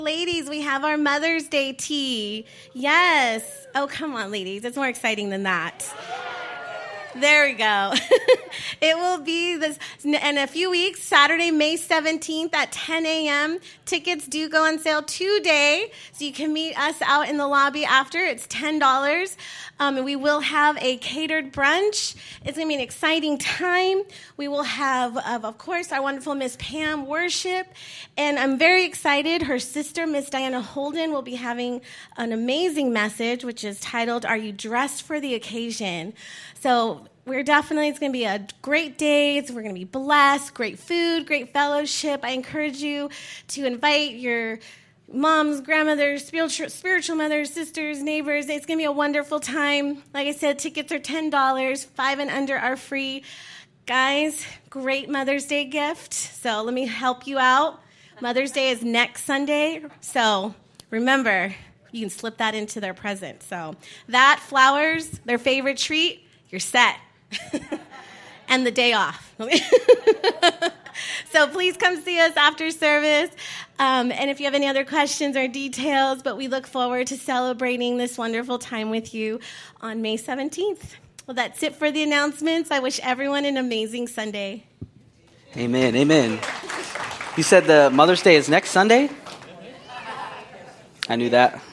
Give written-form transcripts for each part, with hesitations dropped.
Ladies, we have our Mother's Day tea. Yes. Oh, come on, ladies. It's more exciting than that. There we go. It will be this in a few weeks, Saturday, May 17th at 10 a.m. Tickets do go on sale today, so you can meet us out in the lobby after. It's $10. And we will have a catered brunch. It's going to be an exciting time. We will have, of course, our wonderful Miss Pam worship. And I'm very excited. Her sister, Miss Diana Holden, will be having an amazing message, which is titled, Are You Dressed for the Occasion? So it's going to be a great day. We're going to be blessed, great food, great fellowship. I encourage you to invite your moms, grandmothers, spiritual mothers, sisters, neighbors. It's going to be a wonderful time. Like I said, tickets are $10. 5 and under are free. Guys, great Mother's Day gift. So let me help you out. Mother's Day is next Sunday. So remember, you can slip that into their present. So that, flowers, their favorite treat, you're set. And the day off. So please come see us after service. And if you have any other questions or details, but we look forward to celebrating this wonderful time with you on May 17th. Well, that's it for the announcements. I wish everyone an amazing Sunday. Amen. Amen. You said the Mother's Day is next Sunday? I knew that.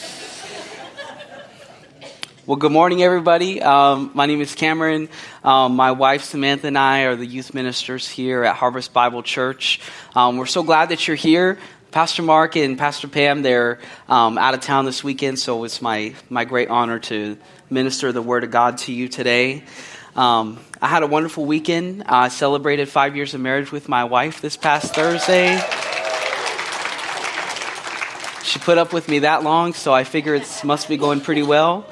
Well, good morning, everybody. My name is Cameron. My wife, Samantha, and I are the youth ministers here at Harvest Bible Church. We're so glad that you're here. Pastor Mark and Pastor Pam, they're out of town this weekend, so it's my great honor to minister the Word of God to you today. I had a wonderful weekend. I celebrated 5 years of marriage with my wife this past Thursday. She put up with me that long, so I figure it must be going pretty well.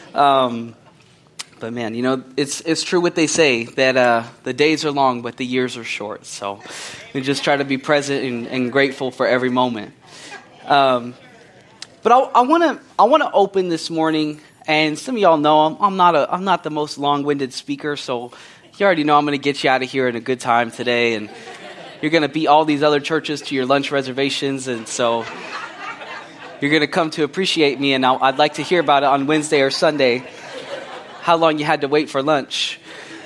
But man, you know, it's true what they say, that the days are long, but the years are short. So we just try to be present and grateful for every moment. But I want to open this morning, and some of y'all know I'm not the most long-winded speaker, so you already know I'm going to get you out of here in a good time today, and you're going to beat all these other churches to your lunch reservations, and so you're going to come to appreciate me, and I'd like to hear about it on Wednesday or Sunday, how long you had to wait for lunch.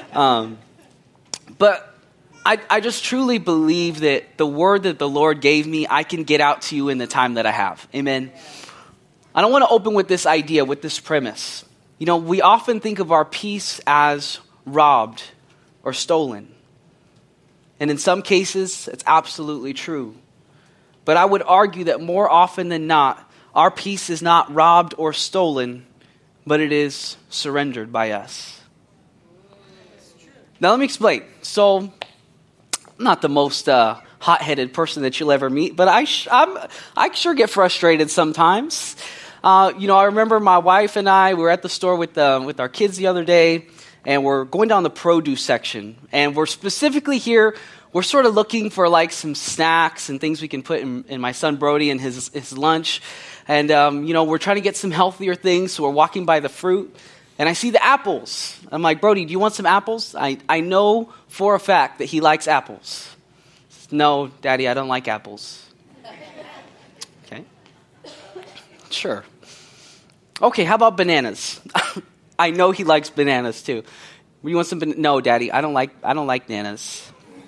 But I just truly believe that the word that the Lord gave me, I can get out to you in the time that I have. Amen. I don't want to open with this idea, with this premise. You know, we often think of our peace as robbed or stolen. And in some cases, it's absolutely true. But I would argue that more often than not, our peace is not robbed or stolen, but it is surrendered by us. Now let me explain. So, I'm not the most hot-headed person that you'll ever meet, but I sure get frustrated sometimes. I remember my wife and I, we were at the store with our kids the other day, and we're going down the produce section, and we're specifically here. We're sort of looking for like some snacks and things we can put in my son Brody and his lunch. And, we're trying to get some healthier things. So we're walking by the fruit and I see the apples. I'm like, Brody, do you want some apples? I know for a fact that he likes apples. No, Daddy, I don't like apples. Okay. Sure. Okay, how about bananas? I know he likes bananas too. You want some No, Daddy, I don't like bananas.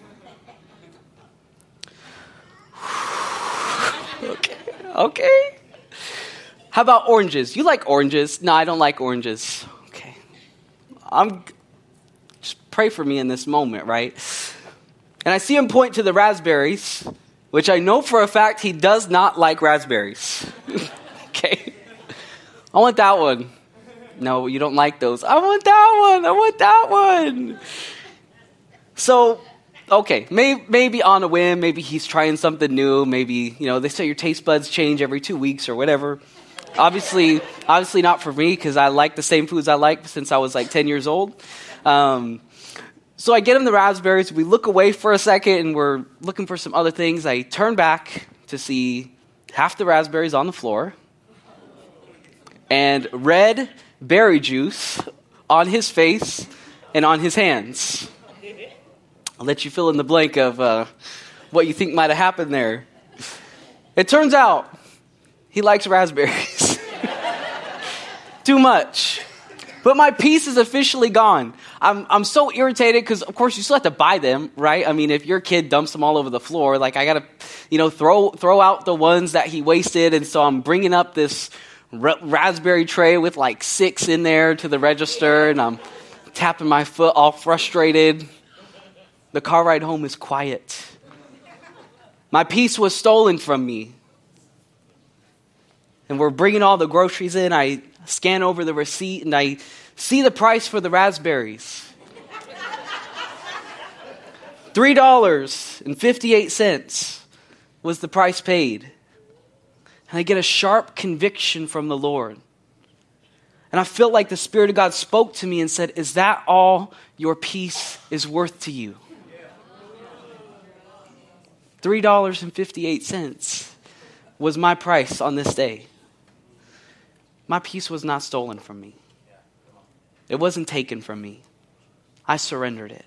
Okay. How about oranges? You like oranges? No, I don't like oranges. Okay. Just pray for me in this moment, right? And I see him point to the raspberries, which I know for a fact he does not like raspberries. Okay. I want that one. No, you don't like those. I want that one. So, okay, maybe on a whim, maybe he's trying something new. Maybe, they say your taste buds change every 2 weeks or whatever. Obviously not for me, because I like the same foods I like since I was like 10 years old. So I get him the raspberries. We look away for a second, and we're looking for some other things. I turn back to see half the raspberries on the floor and red berry juice on his face and on his hands. I'll let you fill in the blank of what you think might have happened there. It turns out he likes raspberries. Too much. But my peace is officially gone. I'm so irritated because, of course, you still have to buy them, right? I mean, if your kid dumps them all over the floor, like I got to, throw out the ones that he wasted. And so I'm bringing up this raspberry tray with like 6 in there to the register, and I'm tapping my foot all frustrated. The car ride home is quiet. My peace was stolen from me. And we're bringing all the groceries in. I scan over the receipt and I see the price for the raspberries. $3.58 was the price paid. And I get a sharp conviction from the Lord. And I felt like the Spirit of God spoke to me and said, is that all your peace is worth to you? $3.58 was my price on this day. My peace was not stolen from me. It wasn't taken from me. I surrendered it.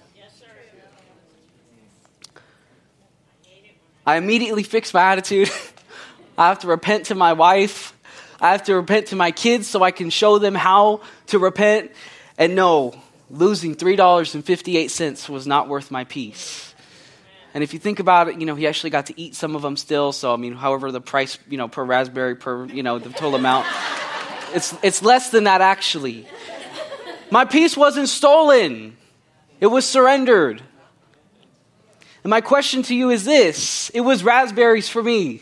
I immediately fixed my attitude. I have to repent to my wife. I have to repent to my kids so I can show them how to repent. And no, losing $3.58 was not worth my peace. And if you think about it, he actually got to eat some of them still. So, however the price, per raspberry, the total amount, it's less than that actually. My peace wasn't stolen. It was surrendered. And my question to you is this. It was raspberries for me.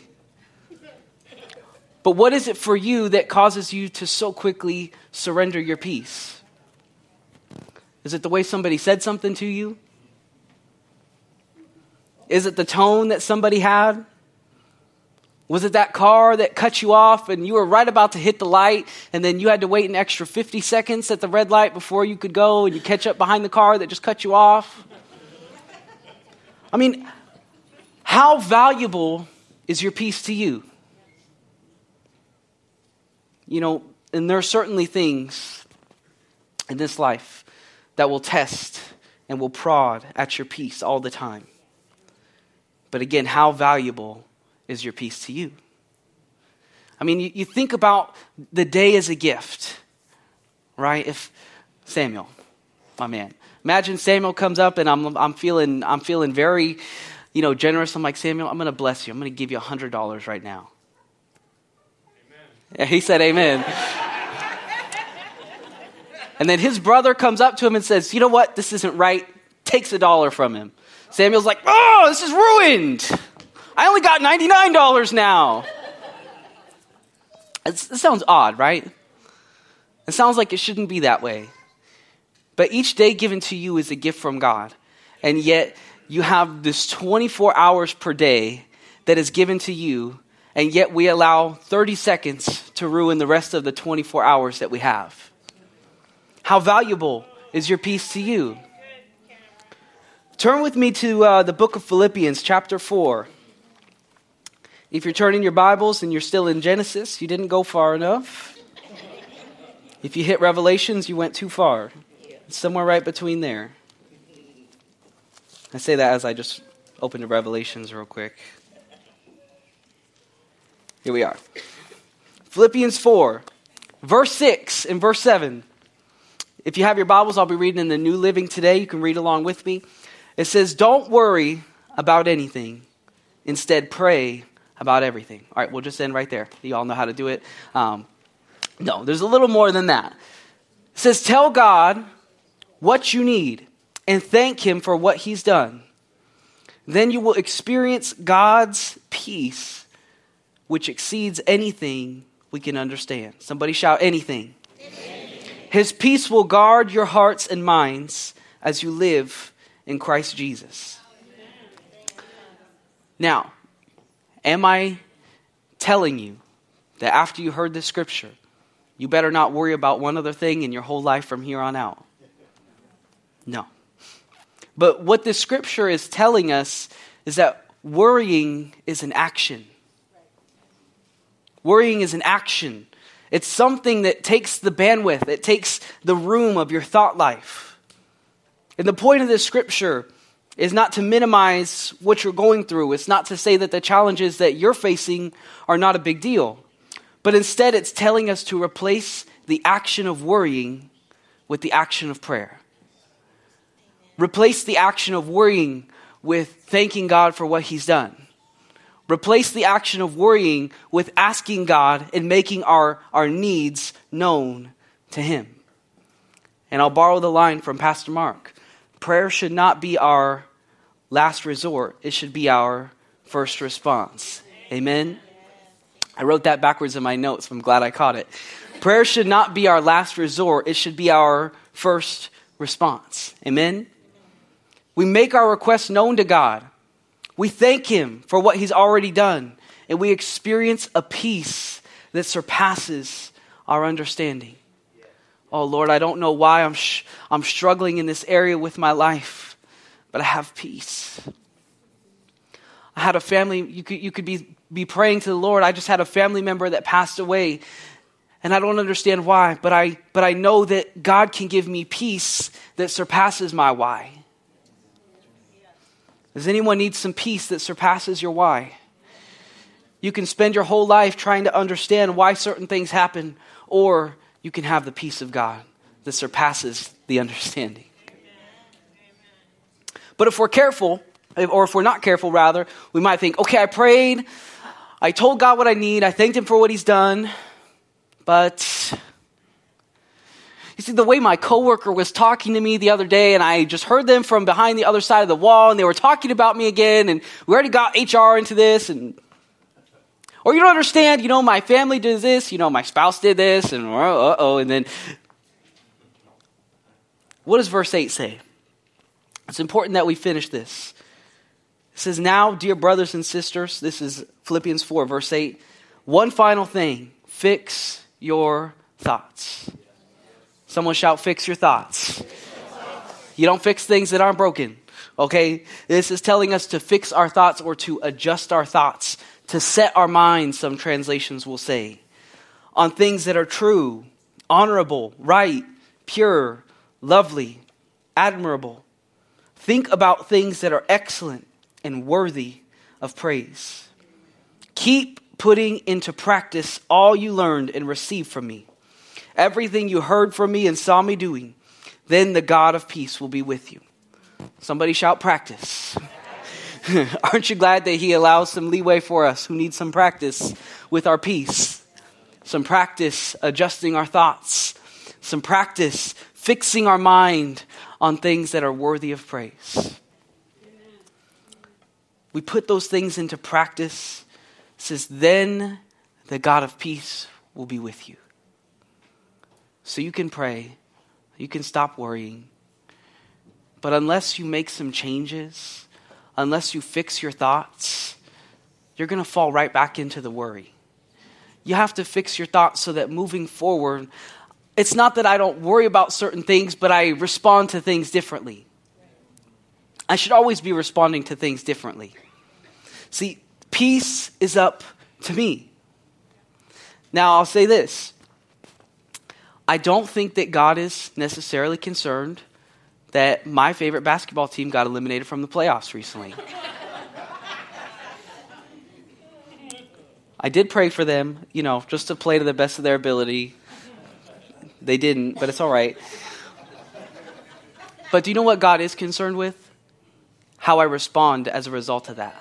But what is it for you that causes you to so quickly surrender your peace? Is it the way somebody said something to you? Is it the tone that somebody had? Was it that car that cut you off and you were right about to hit the light and then you had to wait an extra 50 seconds at the red light before you could go and you catch up behind the car that just cut you off? How valuable is your peace to you? And there are certainly things in this life that will test and will prod at your peace all the time. But again, how valuable is your peace to you? You think about the day as a gift, right? If Samuel, my man, imagine Samuel comes up and I'm feeling very, generous. I'm like, Samuel, I'm going to bless you. I'm going to give you $100 right now. Amen. He said, amen. And then his brother comes up to him and says, you know what? This isn't right. Takes $1 from him. Samuel's like, oh, this is ruined. I only got $99 now. It sounds odd, right? It sounds like it shouldn't be that way. But each day given to you is a gift from God. And yet you have this 24 hours per day that is given to you. And yet we allow 30 seconds to ruin the rest of the 24 hours that we have. How valuable is your peace to you? Turn with me to the book of Philippians, chapter 4. If you're turning your Bibles and you're still in Genesis, you didn't go far enough. If you hit Revelations, you went too far. It's somewhere right between there. I say that as I just open to Revelations real quick. Here we are. Philippians 4, verse 6 and verse 7. If you have your Bibles, I'll be reading in the New Living today. You can read along with me. It says, don't worry about anything. Instead, pray about everything. All right, we'll just end right there. You all know how to do it. No, there's a little more than that. It says, tell God what you need and thank Him for what He's done. Then you will experience God's peace, which exceeds anything we can understand. Somebody shout, anything. His peace will guard your hearts and minds as you live in Christ Jesus. Now, am I telling you that after you heard this scripture, you better not worry about one other thing in your whole life from here on out? No. But what this scripture is telling us is that worrying is an action. Worrying is an action. It's something that takes the bandwidth. It takes the room of your thought life. And the point of this scripture is not to minimize what you're going through. It's not to say that the challenges that you're facing are not a big deal. But instead, it's telling us to replace the action of worrying with the action of prayer. Replace the action of worrying with thanking God for what he's done. Replace the action of worrying with asking God and making our needs known to him. And I'll borrow the line from Pastor Mark. Prayer should not be our last resort. It should be our first response. Amen? I wrote that backwards in my notes. I'm glad I caught it. Prayer should not be our last resort. It should be our first response. Amen? We make our requests known to God. We thank him for what he's already done. And we experience a peace that surpasses our understanding. Oh, Lord, I don't know why I'm struggling in this area with my life, but I have peace. I had a family, you could be praying to the Lord. I just had a family member that passed away, and I don't understand why, but I know that God can give me peace that surpasses my why. Does anyone need some peace that surpasses your why? You can spend your whole life trying to understand why certain things happen, or you can have the peace of God that surpasses the understanding. But if we're careful, or if we're not careful rather, we might think, okay, I prayed, I told God what I need, I thanked him for what he's done, but you see, the way my coworker was talking to me the other day, and I just heard them from behind the other side of the wall, and they were talking about me again, and we already got HR into this, or you don't understand, my family did this, my spouse did this, and and then what does verse 8 say? It's important that we finish this. It says, now, dear brothers and sisters, this is Philippians 4, verse 8, one final thing, fix your thoughts. Someone shout, fix your thoughts. You don't fix things that aren't broken, okay? This is telling us to fix our thoughts or to adjust our thoughts, to set our minds, some translations will say, on things that are true, honorable, right, pure, lovely, admirable. Think about things that are excellent and worthy of praise. Keep putting into practice all you learned and received from me. Everything you heard from me and saw me doing, then the God of peace will be with you. Somebody shout practice. Aren't you glad that he allows some leeway for us who need some practice with our peace? Some practice adjusting our thoughts. Some practice fixing our mind on things that are worthy of praise. We put those things into practice. It says, then the God of peace will be with you. So you can pray, you can stop worrying. But unless you make some changes, unless you fix your thoughts, you're going to fall right back into the worry. You have to fix your thoughts so that moving forward, it's not that I don't worry about certain things, but I respond to things differently. I should always be responding to things differently. See, peace is up to me. Now, I'll say this. I don't think that God is necessarily concerned that my favorite basketball team got eliminated from the playoffs recently. I did pray for them, just to play to the best of their ability. They didn't, but it's all right. But do you know what God is concerned with? How I respond as a result of that.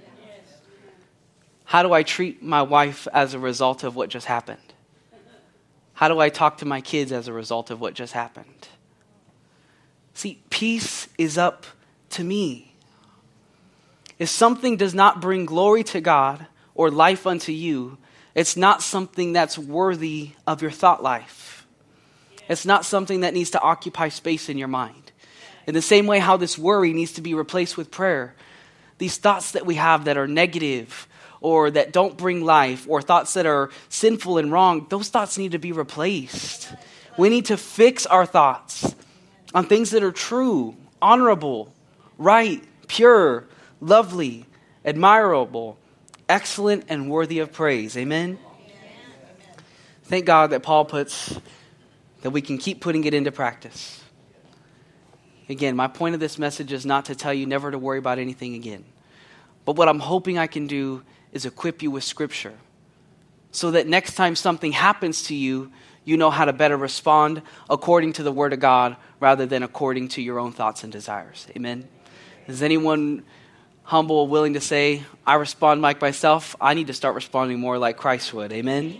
How do I treat my wife as a result of what just happened? How do I talk to my kids as a result of what just happened? See, peace is up to me. If something does not bring glory to God or life unto you, it's not something that's worthy of your thought life. It's not something that needs to occupy space in your mind. In the same way how this worry needs to be replaced with prayer, these thoughts that we have that are negative or that don't bring life, or thoughts that are sinful and wrong, those thoughts need to be replaced. We need to fix our thoughts on things that are true, honorable, right, pure, lovely, admirable, excellent, and worthy of praise. Amen? Thank God that Paul puts, that we can keep putting it into practice. Again, my point of this message is not to tell you never to worry about anything again. But what I'm hoping I can do is equip you with Scripture so that next time something happens to you, you know how to better respond according to the Word of God rather than according to your own thoughts and desires. Amen? Is anyone humble, willing to say, I respond like myself? I need to start responding more like Christ would. Amen?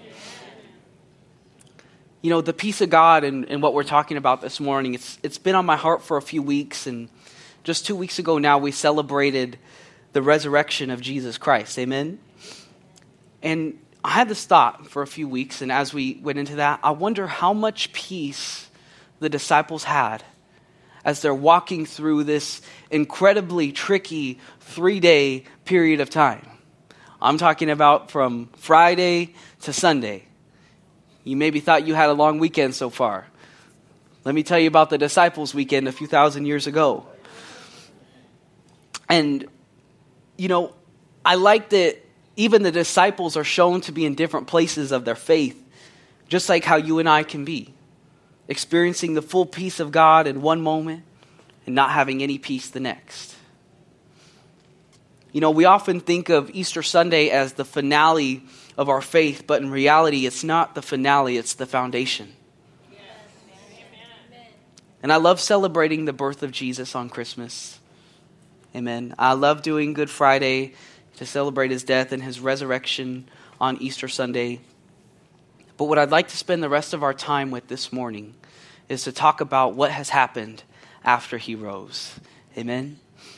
You know, the peace of God and what we're talking about this morning, it's been on my heart for a few weeks. And just 2 weeks ago now, we celebrated the resurrection of Jesus Christ. Amen? And I had this thought for a few weeks, and as we went into that, I wonder how much peace the disciples had as they're walking through this incredibly tricky 3-day period of time. I'm talking about from Friday to Sunday. You maybe thought you had a long weekend so far. Let me tell you about the disciples' weekend a few thousand years ago. And, you know, I like that even the disciples are shown to be in different places of their faith, just like how you and I can be, experiencing the full peace of God in one moment and not having any peace the next. You know, we often think of Easter Sunday as the finale of our faith, but in reality, it's not the finale, it's the foundation. Yes. And I love celebrating the birth of Jesus on Christmas. Amen. I love doing Good Friday to celebrate his death and his resurrection on Easter Sunday. But what I'd like to spend the rest of our time with this morning is to talk about what has happened after he rose. Amen?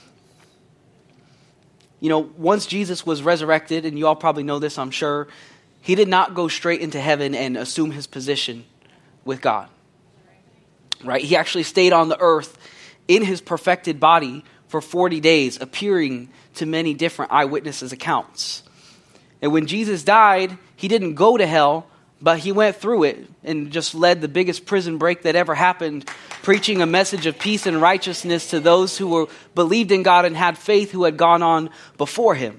You know, once Jesus was resurrected, and you all probably know this, I'm sure, he did not go straight into heaven and assume his position with God. Right? He actually stayed on the earth in his perfected body for 40 days, appearing to many different eyewitnesses' accounts. And when Jesus died, he didn't go to hell, but he went through it and just led the biggest prison break that ever happened, preaching a message of peace and righteousness to those who believed in God and had faith who had gone on before him.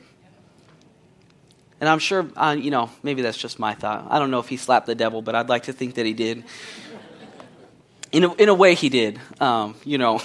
And I'm sure, you know, maybe that's just my thought. I don't know if he slapped the devil, but I'd like to think that he did. In a way he did, you know.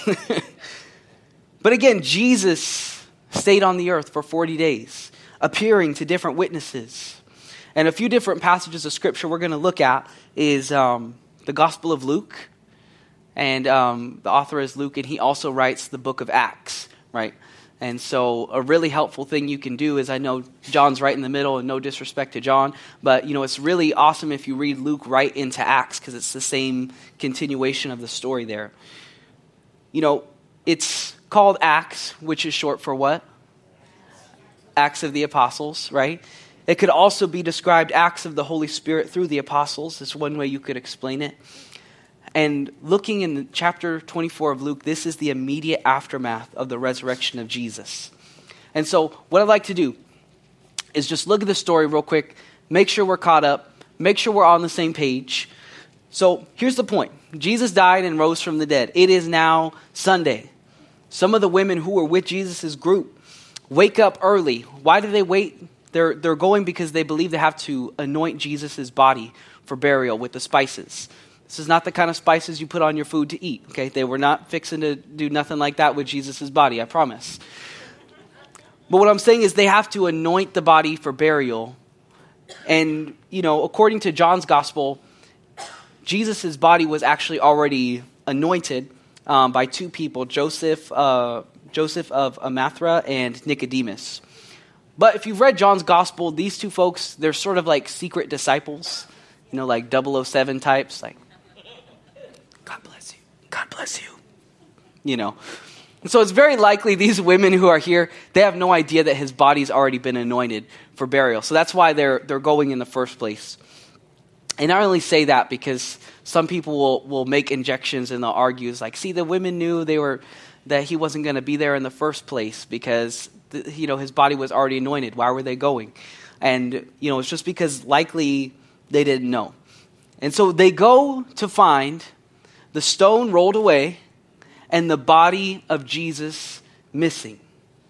But again, Jesus stayed on the earth for 40 days, appearing to different witnesses. And a few different passages of Scripture we're going to look at is the Gospel of Luke. And the author is Luke, and he also writes the book of Acts, right? And so a really helpful thing you can do is, I know John's right in the middle, and no disrespect to John, but you know it's really awesome if you read Luke right into Acts because it's the same continuation of the story there. You know, it's called Acts, which is short for what? Acts of the Apostles, right? It could also be described Acts of the Holy Spirit through the Apostles. It's one way you could explain it. And looking in chapter 24 of Luke, this is the immediate aftermath of the resurrection of Jesus. And so what I'd like to do is just look at the story real quick, make sure we're caught up, make sure we're on the same page. So here's the point. Jesus died and rose from the dead. It is now Sunday. Some of the women who were with Jesus' group wake up early. Why do they wait? They're going because they believe they have to anoint Jesus' body for burial with the spices. This is not the kind of spices you put on your food to eat, okay? They were not fixing to do nothing like that with Jesus' body, I promise. But what I'm saying is they have to anoint the body for burial. And, you know, according to John's gospel, Jesus' body was actually already anointed by two people, Joseph of Arimathea and Nicodemus. But if you've read John's gospel, these two folks, they're sort of like secret disciples, you know, like 007 types, like, God bless you, God bless you, you know. And so it's very likely these women who are here, they have no idea that his body's already been anointed for burial. So that's why they're going in the first place. And I only say that because some people will make injections and they'll argue, it's like, see, the women knew that he wasn't going to be there in the first place because his body was already anointed. Why were they going? And it's just because likely they didn't know. And so they go to find the stone rolled away and the body of Jesus missing.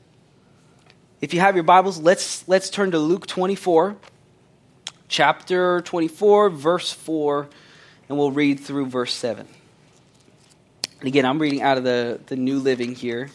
If you have your Bibles, let's turn to Luke 24, chapter 24, verse 4, and we'll read through verse 7. And again, I'm reading out of the New Living here.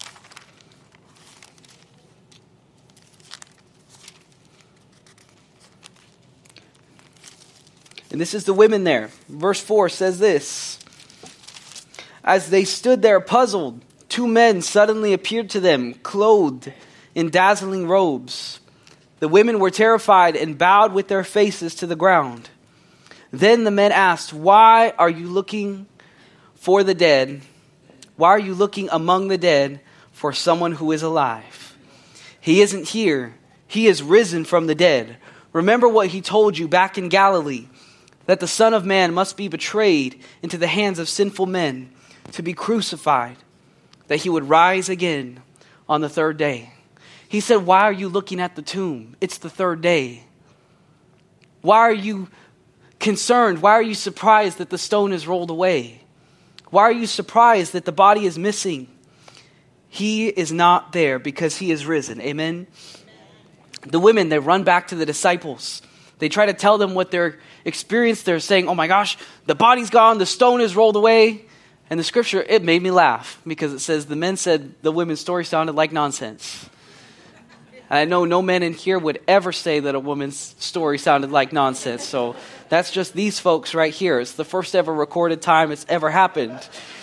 And this is the women there. Verse 4 says this. As they stood there puzzled, two men suddenly appeared to them, clothed in dazzling robes. The women were terrified and bowed with their faces to the ground. Then the men asked, "Why are you looking for the dead? Why are you looking among the dead for someone who is alive? He isn't here. He is risen from the dead. Remember what he told you back in Galilee, that the Son of Man must be betrayed into the hands of sinful men, to be crucified, that he would rise again on the third day." He said, why are you looking at the tomb? It's the third day. Why are you concerned? Why are you surprised that the stone is rolled away? Why are you surprised that the body is missing? He is not there because he is risen. Amen? The women, they run back to the disciples. They try to tell them what their experience. They're saying, oh my gosh, the body's gone, the stone is rolled away. And the scripture, it made me laugh because it says the men said the women's story sounded like nonsense. And I know no men in here would ever say that a woman's story sounded like nonsense. So that's just these folks right here. It's the first ever recorded time it's ever happened.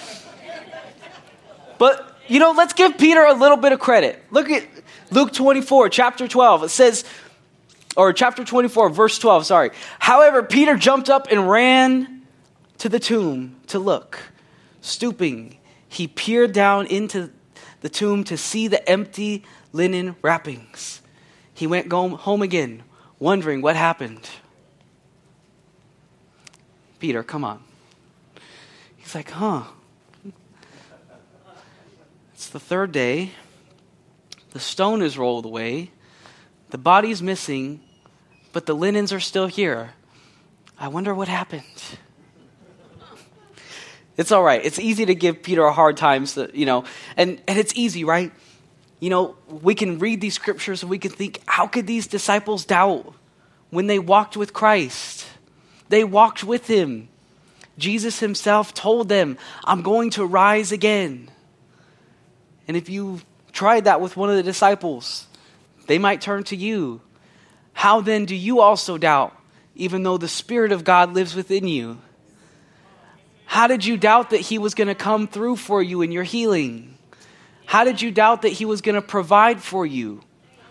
But, let's give Peter a little bit of credit. Look at Luke 24, chapter 12. It says, or chapter 24, verse 12, sorry. However, Peter jumped up and ran to the tomb to look. Stooping, he peered down into the tomb to see the empty linen wrappings. He went home again, wondering what happened. Peter, come on. He's like, it's the third day. The stone is rolled away. The body's missing, but the linens are still here. I wonder what happened. It's all right. It's easy to give Peter a hard time, and it's easy, right? We can read these scriptures and we can think, how could these disciples doubt when they walked with Christ? They walked with him. Jesus himself told them, I'm going to rise again. And if you tried that with one of the disciples, they might turn to you. How then do you also doubt, even though the Spirit of God lives within you? How did you doubt that he was going to come through for you in your healing? How did you doubt that he was going to provide for you?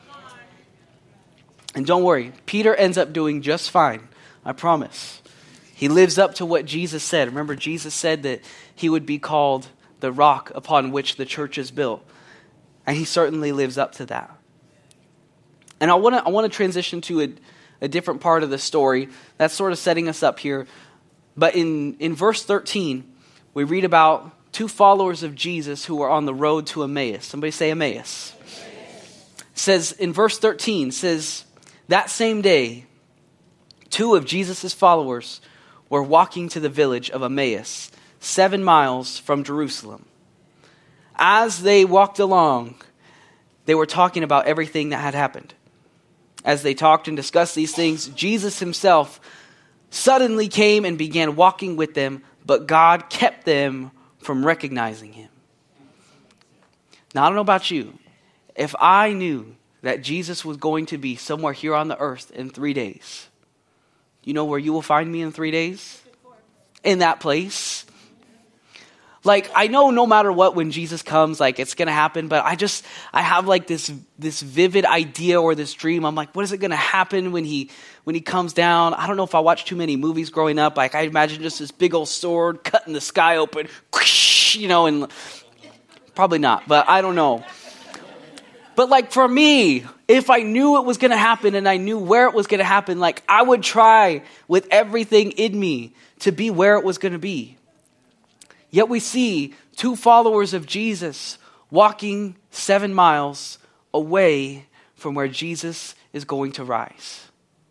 And don't worry, Peter ends up doing just fine. I promise. He lives up to what Jesus said. Remember, Jesus said that he would be called the rock upon which the church is built. And he certainly lives up to that. And I want to transition to a different part of the story that's sort of setting us up here. But in verse 13, we read about two followers of Jesus who were on the road to Emmaus. Somebody say Emmaus. It says in verse 13, says, that same day, two of Jesus' followers were walking to the village of Emmaus, 7 miles from Jerusalem. As they walked along, they were talking about everything that had happened. As they talked and discussed these things, Jesus himself suddenly came and began walking with them, but God kept them from recognizing him. Now, I don't know about you. If I knew that Jesus was going to be somewhere here on the earth in 3 days, you know where you will find me in 3 days? In that place. Like, I know no matter what, when Jesus comes, like, it's going to happen, but I have like this vivid idea or this dream. I'm like, what is it going to happen when he comes down? I don't know if I watched too many movies growing up. Like, I imagine just this big old sword cutting the sky open, and probably not, but I don't know. But like for me, if I knew it was going to happen and I knew where it was going to happen, like I would try with everything in me to be where it was going to be. Yet we see two followers of Jesus walking 7 miles away from where Jesus is going to rise.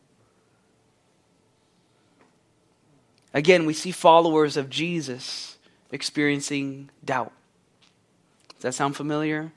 Again, we see followers of Jesus experiencing doubt. Does that sound familiar?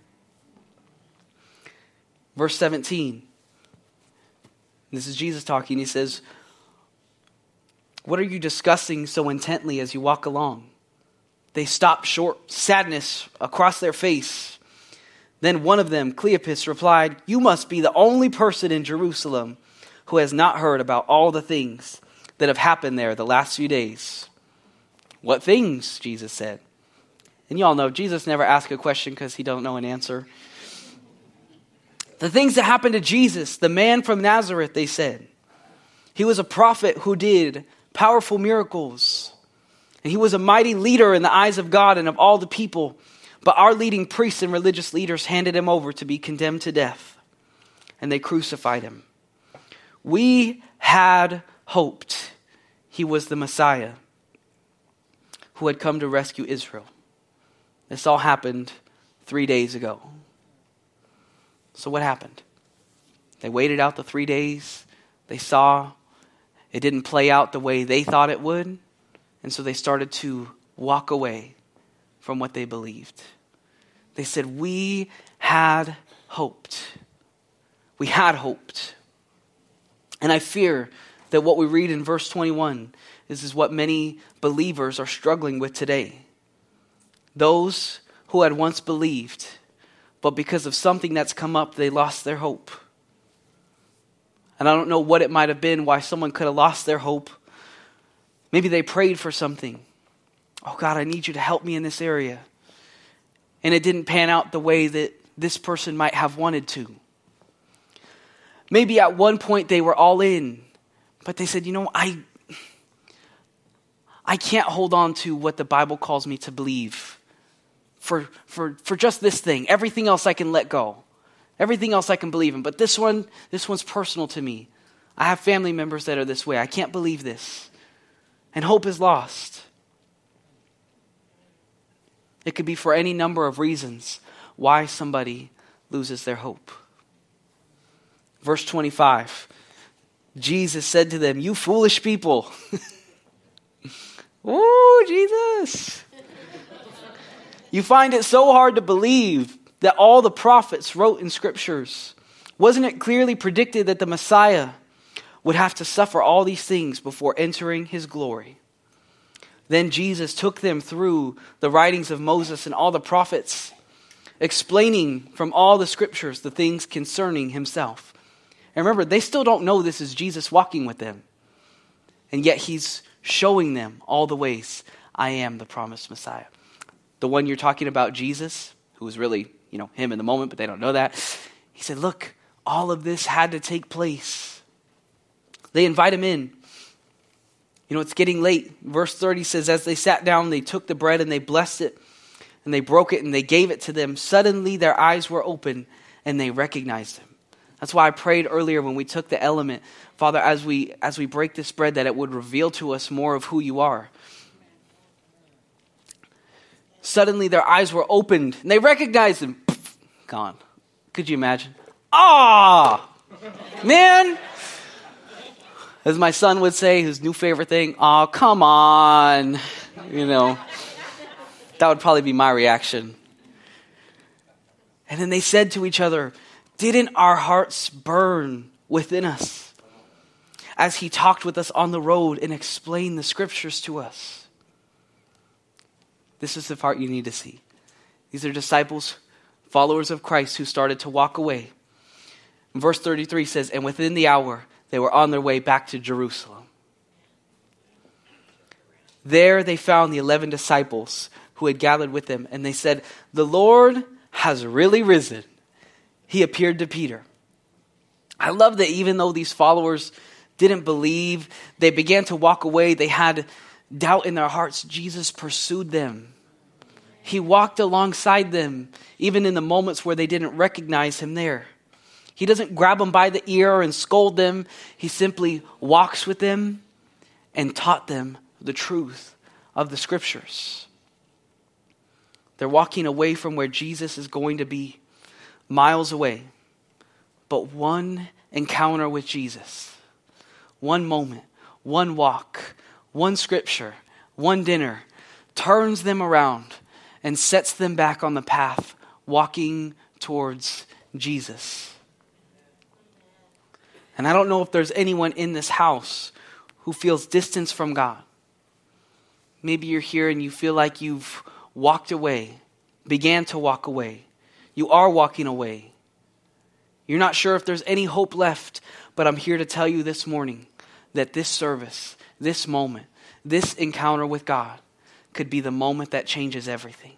Verse 17. This is Jesus talking. He says, "What are you discussing so intently as you walk along? They stopped short, sadness across their face. Then one of them, Cleopas, replied, "You must be the only person in Jerusalem who has not heard about all the things that have happened there the last few days." "What things?" Jesus said. And you all know Jesus never asked a question because he don't know an answer. "The things that happened to Jesus, the man from Nazareth," they said. "He was a prophet who did powerful miracles. And he was a mighty leader in the eyes of God and of all the people. But our leading priests and religious leaders handed him over to be condemned to death. And they crucified him. We had hoped he was the Messiah who had come to rescue Israel." This all happened 3 days ago. So what happened? They waited out the 3 days. They saw it didn't play out the way they thought it would. And so they started to walk away from what they believed. They said, "We had hoped. We had hoped." And I fear that what we read in verse 21 is what many believers are struggling with today. Those who had once believed, but because of something that's come up, they lost their hope. And I don't know what it might have been, why someone could have lost their hope. Maybe they prayed for something. "Oh God, I need you to help me in this area." And it didn't pan out the way that this person might have wanted to. Maybe at one point they were all in, but they said, I can't hold on to what the Bible calls me to believe for just this thing. Everything else I can let go. Everything else I can believe in. But this one's personal to me. I have family members that are this way. I can't believe this. And hope is lost. It could be for any number of reasons why somebody loses their hope. Verse 25, Jesus said to them, "You foolish people." Ooh, Jesus. "You find it so hard to believe that all the prophets wrote in scriptures. Wasn't it clearly predicted that the Messiah would have to suffer all these things before entering his glory?" Then Jesus took them through the writings of Moses and all the prophets, explaining from all the scriptures the things concerning himself. And remember, they still don't know this is Jesus walking with them. And yet he's showing them all the ways. I am the promised Messiah. The one you're talking about, Jesus, who was really, him in the moment, but they don't know that. He said, look, all of this had to take place. They invite him in. It's getting late. Verse 30 says, as they sat down, they took the bread and they blessed it and they broke it and they gave it to them. Suddenly their eyes were open and they recognized him. That's why I prayed earlier when we took the element, Father, as we break this bread, that it would reveal to us more of who you are. Suddenly their eyes were opened and they recognized him. Gone. Could you imagine? Man. As my son would say, his new favorite thing, come on. That would probably be my reaction. And then they said to each other, didn't our hearts burn within us as he talked with us on the road and explained the scriptures to us? This is the part you need to see. These are disciples, followers of Christ who started to walk away. Verse 33 says, and within the hour, they were on their way back to Jerusalem. There they found the 11 disciples who had gathered with them, and they said, the Lord has really risen. He appeared to Peter. I love that even though these followers didn't believe, they began to walk away. They had doubt in their hearts. Jesus pursued them. He walked alongside them, even in the moments where they didn't recognize him there. He doesn't grab them by the ear and scold them. He simply walks with them and taught them the truth of the scriptures. They're walking away from where Jesus is going to be, miles away. But one encounter with Jesus, one moment, one walk, one scripture, one dinner, turns them around and sets them back on the path, walking towards Jesus. And I don't know if there's anyone in this house who feels distance from God. Maybe you're here and you feel like you've walked away, began to walk away. You are walking away. You're not sure if there's any hope left, but I'm here to tell you this morning that this service, this moment, this encounter with God could be the moment that changes everything.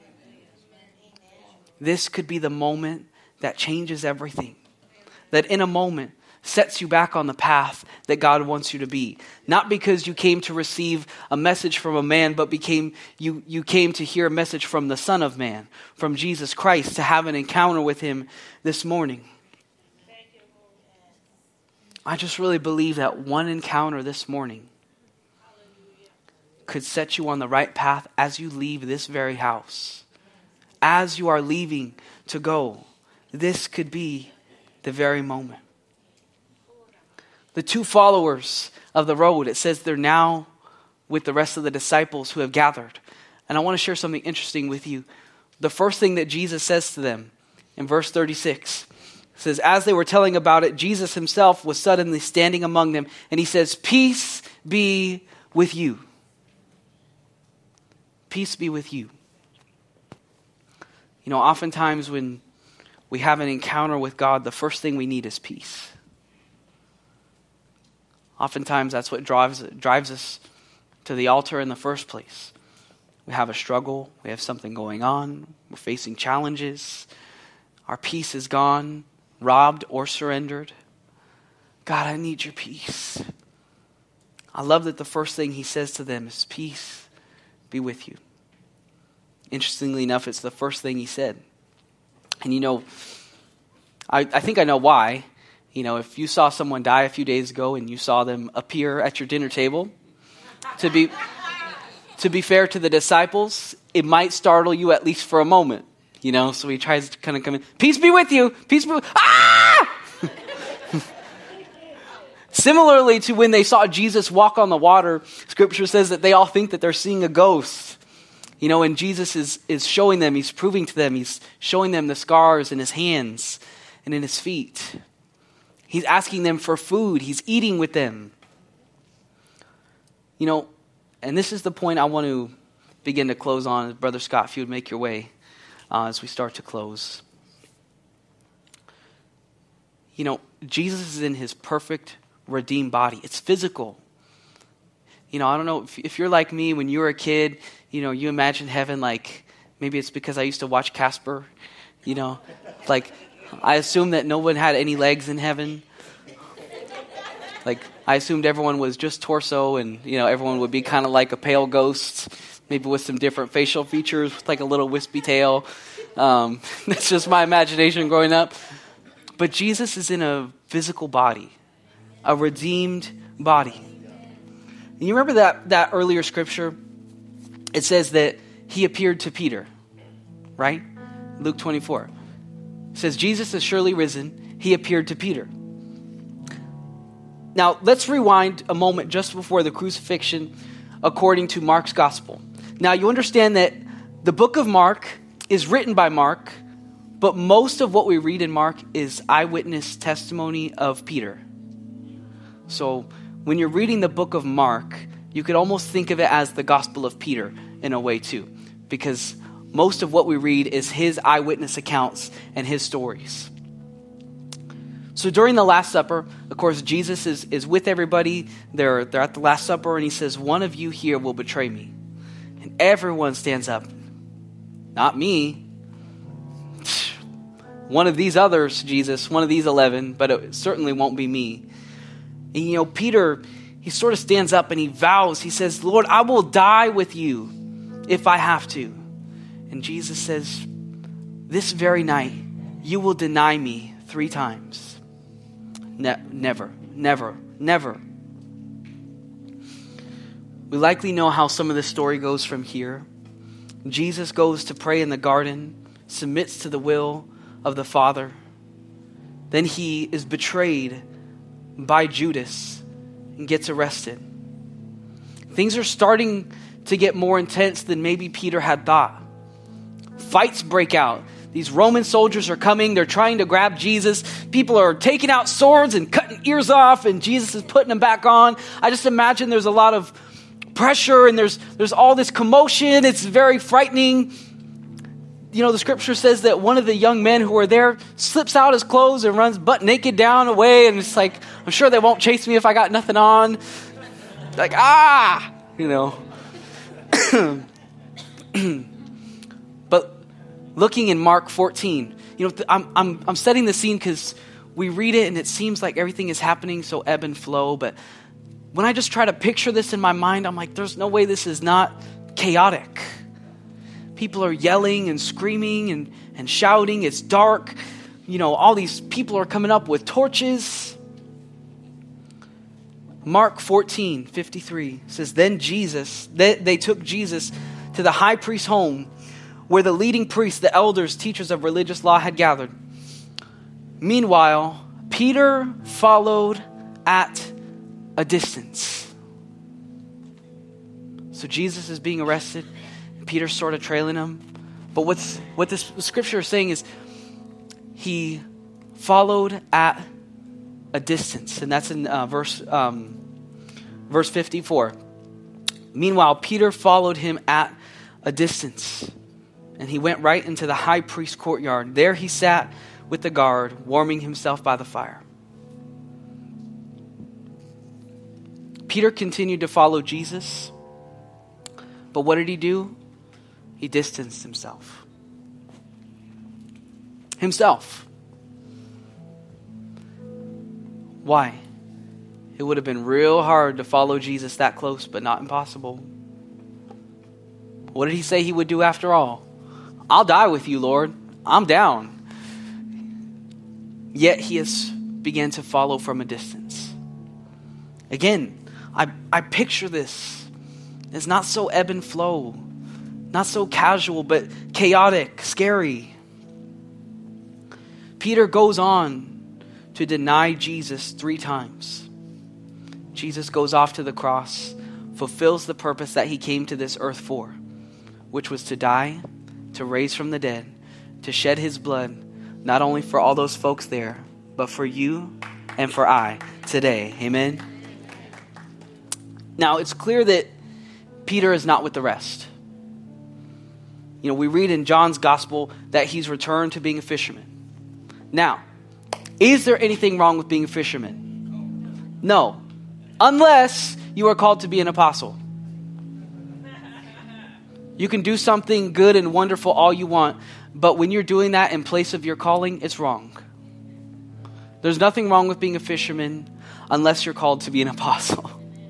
This could be the moment that changes everything. That in a moment sets you back on the path that God wants you to be. Not because you came to receive a message from a man, but you came to hear a message from the Son of Man, from Jesus Christ, to have an encounter with him this morning. I just really believe that one encounter this morning could set you on the right path as you leave this very house. As you are leaving to go, this could be the very moment. The two followers of the road, it says they're now with the rest of the disciples who have gathered. And I want to share something interesting with you. The first thing that Jesus says to them in verse 36 says, as they were telling about it, Jesus himself was suddenly standing among them, and he says, peace be with you. Peace be with you. You know, oftentimes when we have an encounter with God, the first thing we need is peace. Oftentimes that's what drives us to the altar in the first place. We have a struggle, we have something going on, we're facing challenges, our peace is gone, robbed or surrendered. God, I need your peace. I love that the first thing he says to them is, peace be with you. Interestingly enough, it's the first thing he said. And you know, I think I know why. You know, if you saw someone die a few days ago and you saw them appear at your dinner table, to be fair to the disciples, it might startle you at least for a moment. You know, so he tries to kind of come in, peace be with you, peace be with you. Ah! Similarly to when they saw Jesus walk on the water, Scripture says that they all think that they're seeing a ghost. You know, and Jesus is showing them, he's proving to them, he's showing them the scars in his hands and in his feet. He's asking them for food. He's eating with them. You know, and this is the point I want to begin to close on. Brother Scott, if you would make your way as we start to close. You know, Jesus is in his perfect, redeemed body. It's physical. You know, I don't know if you're like me, when you were a kid, you know, you imagine heaven like, maybe it's because I used to watch Casper, you know, like I assumed that no one had any legs in heaven. Like I assumed everyone was just torso and, you know, everyone would be kind of like a pale ghost, maybe with some different facial features, with like a little wispy tail. That's just my imagination growing up. But Jesus is in a physical body, a redeemed body. And you remember that earlier scripture? It says that he appeared to Peter, right? Luke 24. It says, Jesus is surely risen. He appeared to Peter. Now, let's rewind a moment just before the crucifixion according to Mark's gospel. Now, you understand that the book of Mark is written by Mark, but most of what we read in Mark is eyewitness testimony of Peter. So when you're reading the book of Mark, you could almost think of it as the gospel of Peter in a way too, because most of what we read is his eyewitness accounts and his stories. So during the Last Supper, of course, Jesus is with everybody. They're at the Last Supper, and he says, one of you here will betray me. And everyone stands up. Not me. One of these others, Jesus, one of these 11, but it certainly won't be me. And you know, Peter, he sort of stands up and he vows, he says, Lord, I will die with you if I have to. And Jesus says, this very night, you will deny me 3 times. Never, never, never. We likely know how some of this story goes from here. Jesus goes to pray in the garden, submits to the will of the Father. Then he is betrayed by Judas and gets arrested. Things are starting to get more intense than maybe Peter had thought. Fights break out. These Roman soldiers are coming. They're trying to grab Jesus. People are taking out swords and cutting ears off, and Jesus is putting them back on. I just imagine there's a lot of pressure and there's all this commotion. It's very frightening. You know, the scripture says that one of the young men who were there slips out his clothes and runs butt naked down away. And it's like, I'm sure they won't chase me if I got nothing on. Like, you know. But looking in Mark 14, you know, I'm setting the scene because we read it and it seems like everything is happening so ebb and flow. But when I just try to picture this in my mind, I'm like, there's no way this is not chaotic. People are yelling and screaming and shouting. It's dark. You know, all these people are coming up with torches. Mark 14:53 says, then they took Jesus to the high priest's home where the leading priests, the elders, teachers of religious law had gathered. Meanwhile, Peter followed at a distance. So Jesus is being arrested. Peter's sort of trailing him. But what this scripture is saying is he followed at a distance. And that's in verse 54. Meanwhile, Peter followed him at a distance. And he went right into the high priest's courtyard. There he sat with the guard, warming himself by the fire. Peter continued to follow Jesus. But what did he do? He distanced himself. Why? It would have been real hard to follow Jesus that close, but not impossible. What did he say he would do after all? I'll die with you, Lord. I'm down. Yet he has began to follow from a distance. Again, I picture this. It's not so ebb and flow. Not so casual, but chaotic, scary. Peter goes on to deny Jesus 3 times. Jesus goes off to the cross, fulfills the purpose that he came to this earth for, which was to die, to raise from the dead, to shed his blood, not only for all those folks there, but for you and for I today. Amen? Now, it's clear that Peter is not with the rest. You know, we read in John's gospel that he's returned to being a fisherman. Now, is there anything wrong with being a fisherman? No. Unless you are called to be an apostle. You can do something good and wonderful all you want, but when you're doing that in place of your calling, it's wrong. There's nothing wrong with being a fisherman unless you're called to be an apostle.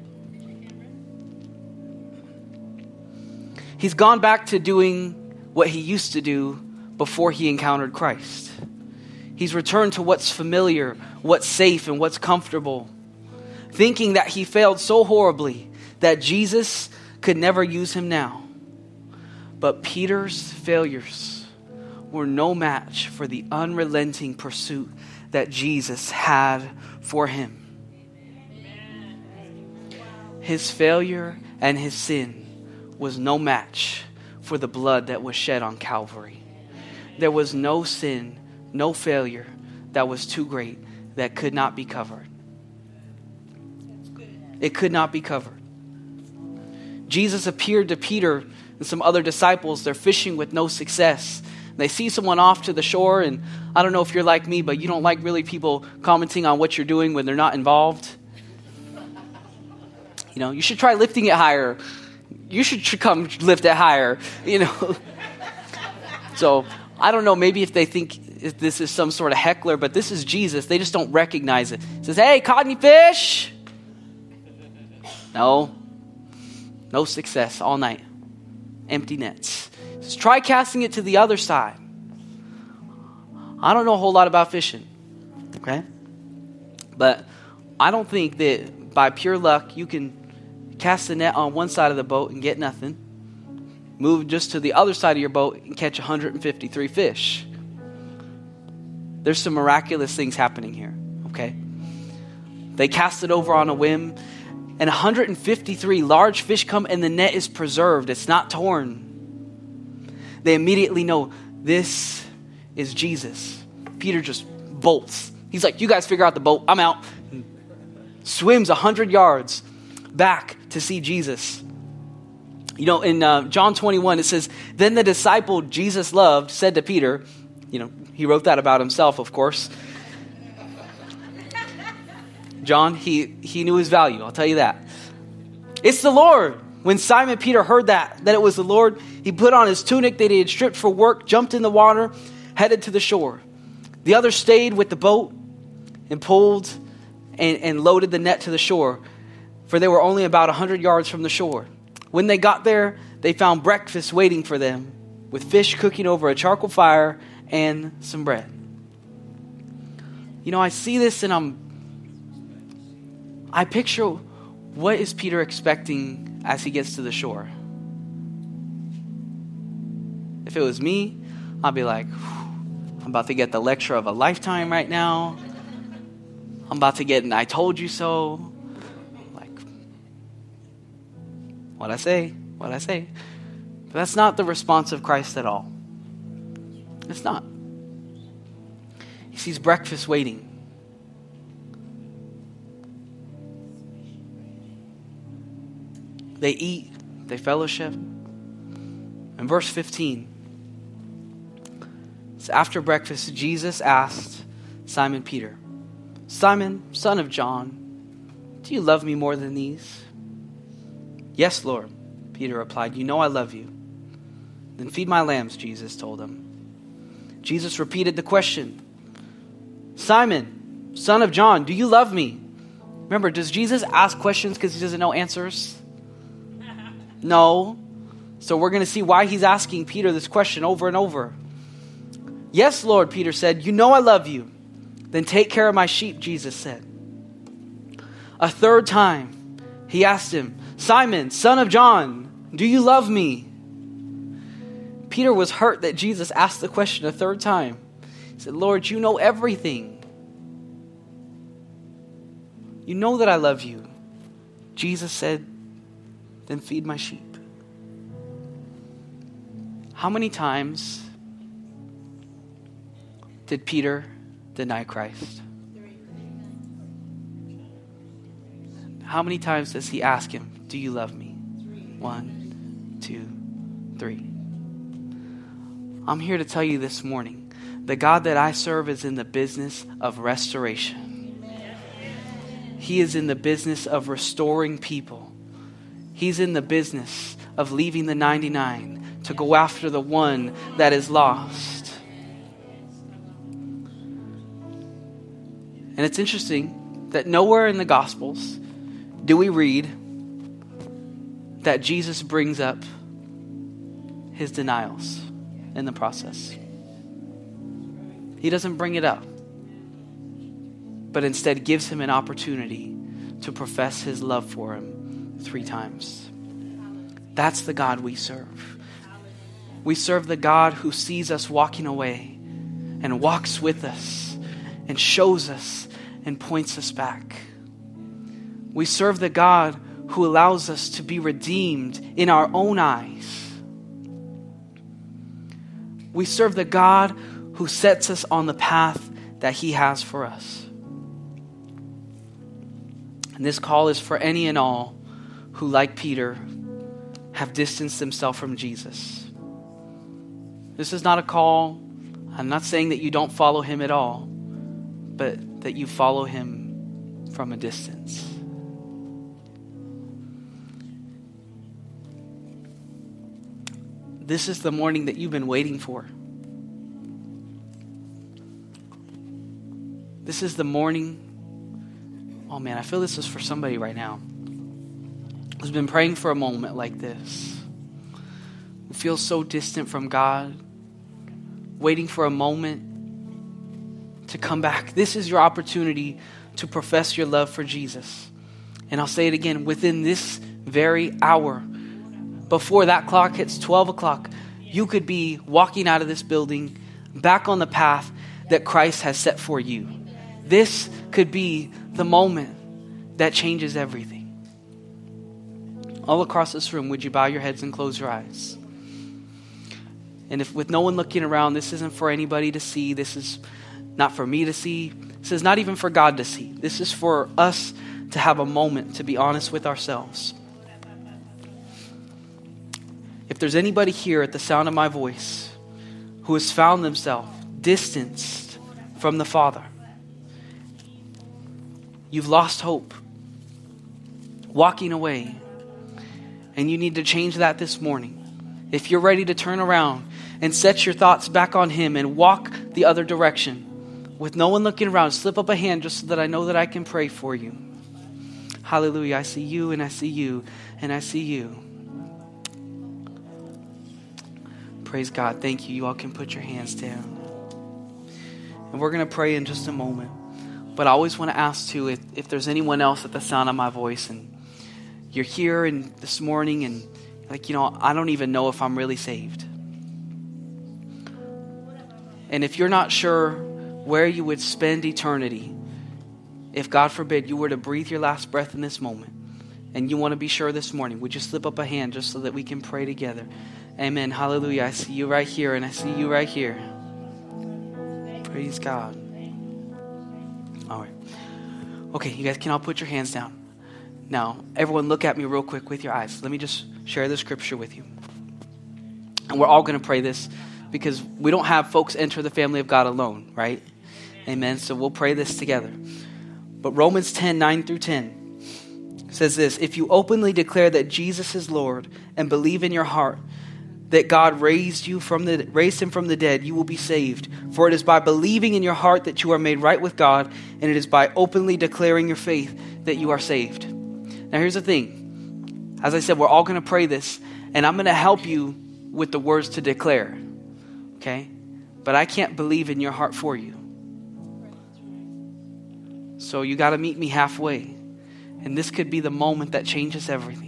He's gone back to doing what he used to do before he encountered Christ. He's returned to what's familiar, what's safe, and what's comfortable, thinking that he failed so horribly that Jesus could never use him now. But Peter's failures were no match for the unrelenting pursuit that Jesus had for him. His failure and his sin was no match for the blood that was shed on Calvary. There was no sin, no failure that was too great that could not be covered. It could not be covered. Jesus appeared to Peter and some other disciples. They're fishing with no success. They see someone off to the shore, and I don't know if you're like me, but you don't like really people commenting on what you're doing when they're not involved. You know, you should try lifting it higher. You should come lift it higher, you know. So, I don't know, maybe if they think this is some sort of heckler, but this is Jesus. They just don't recognize it. He says, hey, caught any fish? No success all night. Empty nets. He says, try casting it to the other side. I don't know a whole lot about fishing, okay? But I don't think that by pure luck you can cast the net on one side of the boat and get nothing. Move just to the other side of your boat and catch 153 fish. There's some miraculous things happening here, okay? They cast it over on a whim, and 153 large fish come, and the net is preserved. It's not torn. They immediately know this is Jesus. Peter just bolts. He's like, you guys figure out the boat. I'm out. Swims 100 yards back to see Jesus You know, in John 21, it says, then the disciple Jesus loved said to Peter, you know, he wrote that about himself, of course. John, he knew his value, I'll tell you that. It's the Lord. When Simon Peter heard that it was the Lord, he put on his tunic that he had stripped for work, jumped in the water, headed to the shore. The others stayed with the boat and pulled and loaded the net to the shore, for they were only about 100 yards from the shore. When they got there, they found breakfast waiting for them, with fish cooking over a charcoal fire and some bread. You know, I see this and I picture, what is Peter expecting as he gets to the shore? If it was me, I'd be like, I'm about to get the lecture of a lifetime right now. I'm about to get an I told you so. Like, what I say. But that's not the response of Christ at all. It's not. He sees breakfast waiting. They eat, they fellowship. In verse 15, it's after breakfast, Jesus asked Simon Peter, Simon, son of John, do you love me more than these? Yes, Lord, Peter replied, you know I love you. Then feed my lambs, Jesus told him. Jesus repeated the question, Simon, son of John, do you love me? Remember, does Jesus ask questions because he doesn't know answers? No. So we're going to see why he's asking Peter this question over and over. Yes, Lord, Peter said, you know I love you. Then take care of my sheep, Jesus said. A third time, he asked him, Simon, son of John, do you love me? Peter was hurt that Jesus asked the question a third time. He said, Lord, you know everything. You know that I love you. Jesus said, then feed my sheep. How many times did Peter deny Christ? How many times does he ask him, do you love me? 1, 2, 3. I'm here to tell you this morning, the God that I serve is in the business of restoration. He is in the business of restoring people. He's in the business of leaving the 99 to go after the one that is lost. And it's interesting that nowhere in the Gospels do we read that Jesus brings up his denials in the process. He doesn't bring it up, but instead gives him an opportunity to profess his love for him 3 times. That's the God we serve. We serve the God who sees us walking away and walks with us and shows us and points us back. We serve the God who allows us to be redeemed in our own eyes. We serve the God who sets us on the path that he has for us. And this call is for any and all who, like Peter, have distanced themselves from Jesus. This is not a call. I'm not saying that you don't follow him at all, but that you follow him from a distance. This is the morning that you've been waiting for. This is the morning. Oh man, I feel this is for somebody right now who's been praying for a moment like this. Who feels so distant from God, waiting for a moment to come back. This is your opportunity to profess your love for Jesus. And I'll say it again, within this very hour, before that clock hits 12 o'clock, you could be walking out of this building back on the path that Christ has set for you. This could be the moment that changes everything. All across this room, would you bow your heads and close your eyes? And if with no one looking around, this isn't for anybody to see. This is not for me to see. This is not even for God to see. This is for us to have a moment to be honest with ourselves. if there's anybody here at the sound of my voice who has found themselves distanced from the Father, you've lost hope, walking away, and you need to change that this morning. If you're ready to turn around and set your thoughts back on Him and walk the other direction with no one looking around, slip up a hand just so that I know that I can pray for you. Hallelujah. I see you, and I see you, and I see you. Praise God. Thank you. You all can put your hands down. And we're going to pray in just a moment. But I always want to ask too, if there's anyone else at the sound of my voice and you're here and this morning and I don't even know if I'm really saved. And if you're not sure where you would spend eternity, if God forbid you were to breathe your last breath in this moment, and you want to be sure this morning, would you slip up a hand just so that we can pray together? Amen. Hallelujah. I see you right here, and I see you right here. Praise God. All right. Okay, you guys can all put your hands down. Now, everyone look at me real quick with your eyes. Let me just share the scripture with you. And we're all going to pray this because we don't have folks enter the family of God alone, right? Amen. So we'll pray this together. But Romans 10, 9 through 10 says this: if you openly declare that Jesus is Lord and believe in your heart that God raised him from the dead, you will be saved. For it is by believing in your heart that you are made right with God, and it is by openly declaring your faith that you are saved. Now here's the thing. As I said, we're all going to pray this, and I'm going to help you with the words to declare. Okay? But I can't believe in your heart for you. So you got to meet me halfway. And this could be the moment that changes everything.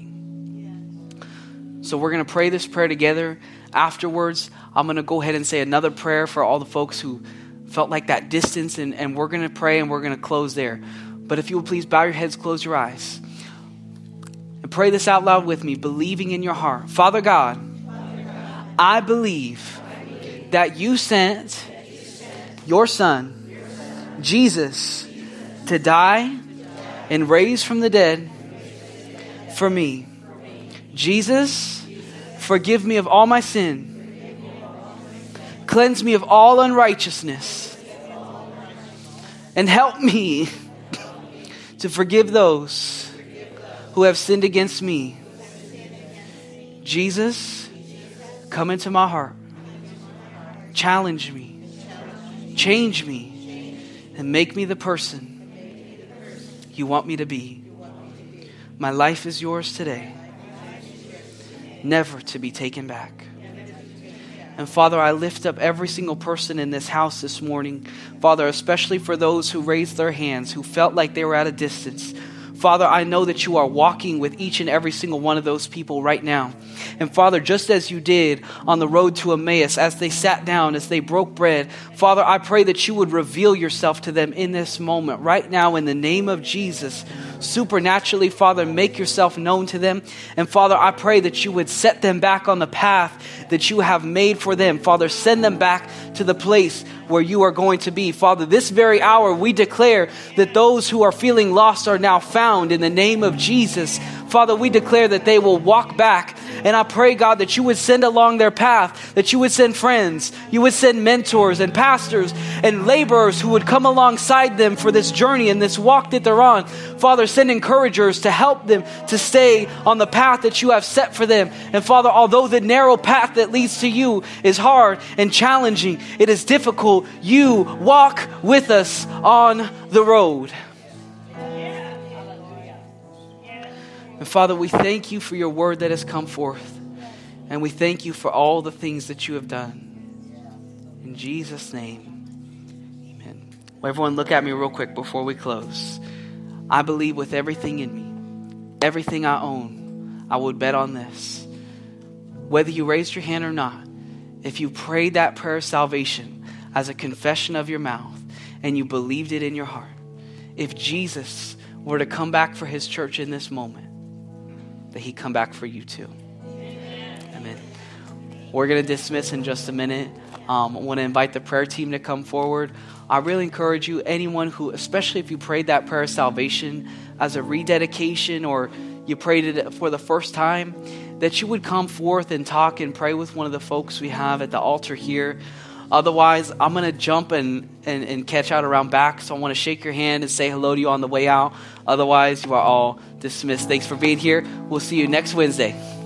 So we're going to pray this prayer together. Afterwards, I'm going to go ahead and say another prayer for all the folks who felt like that distance. And we're going to pray and we're going to close there. But if you will please bow your heads, close your eyes. And pray this out loud with me, believing in your heart. Father God, I believe that you sent your Son, Jesus, to die and raise from the dead for me. Jesus, forgive me of all my sin. Cleanse me of all unrighteousness. And help me to forgive those who have sinned against me. Jesus, come into my heart. Challenge me. Change me. And make me the person you want me to be. My life is yours today, never to be taken back. And Father, I lift up every single person in this house this morning. Father, especially for those who raised their hands, who felt like they were at a distance. Father, I know that you are walking with each and every single one of those people right now. And Father, just as you did on the road to Emmaus, as they sat down, as they broke bread, Father, I pray that you would reveal yourself to them in this moment, right now, in the name of Jesus. Supernaturally, Father, make yourself known to them. And Father, I pray that you would set them back on the path that you have made for them. Father, send them back to the place where you are going to be. Father, this very hour, we declare that those who are feeling lost are now found in the name of Jesus. Father, we declare that they will walk back. And I pray, God, that you would send along their path, that you would send friends, you would send mentors and pastors and laborers who would come alongside them for this journey and this walk that they're on. Father, send encouragers to help them to stay on the path that you have set for them. And Father, although the narrow path that leads to you is hard and challenging, it is difficult, you walk with us on the road. And Father, we thank you for your word that has come forth. And we thank you for all the things that you have done. In Jesus' name, amen. Well, everyone look at me real quick before we close. I believe with everything in me, everything I own, I would bet on this. Whether you raised your hand or not, if you prayed that prayer of salvation as a confession of your mouth and you believed it in your heart, if Jesus were to come back for his church in this moment, that he'd come back for you too. Amen. We're going to dismiss in just a minute. I want to invite the prayer team to come forward. I really encourage you, anyone who, especially if you prayed that prayer of salvation as a rededication or you prayed it for the first time, that you would come forth and talk and pray with one of the folks we have at the altar here. Otherwise, I'm going to jump and catch out around back. So I want to shake your hand and say hello to you on the way out. Otherwise, you are all dismissed. Thanks for being here. We'll see you next Wednesday.